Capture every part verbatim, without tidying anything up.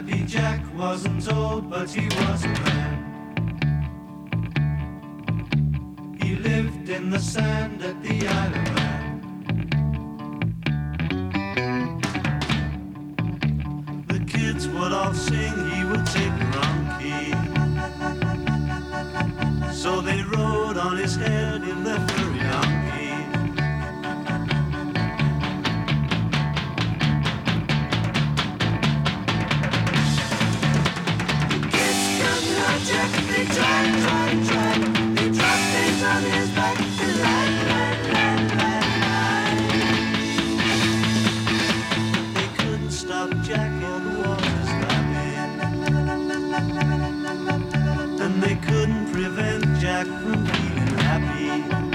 Happy Jack wasn't old, but he was a man. He lived in the sand at the Isle of Man. The kids would all sing, he would take the wrong key. So they rode on his head in their furry donkey. Jack, they tried, tried, tried. They dropped things on his back and lied, lied, lied, lied, lied. They couldn't stop Jack in the water's lapping, and they couldn't prevent Jack from being happy.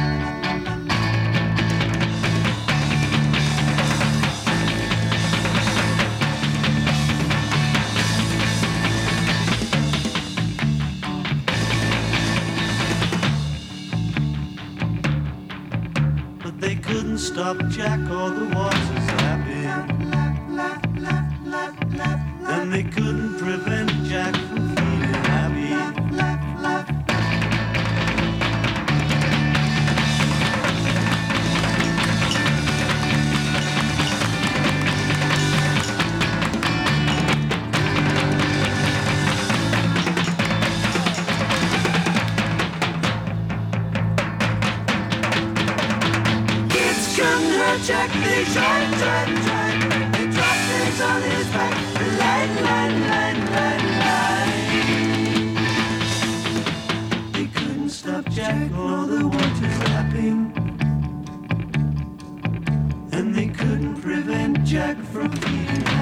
They couldn't stop Jack or the water's lapping, and they couldn't prevent Jack from feeling happy. Jack, they tried, tried, tried. They dropped things on his back. Light, light, light, light, light. They couldn't stop Jack or the water's lapping, and they couldn't prevent Jack from being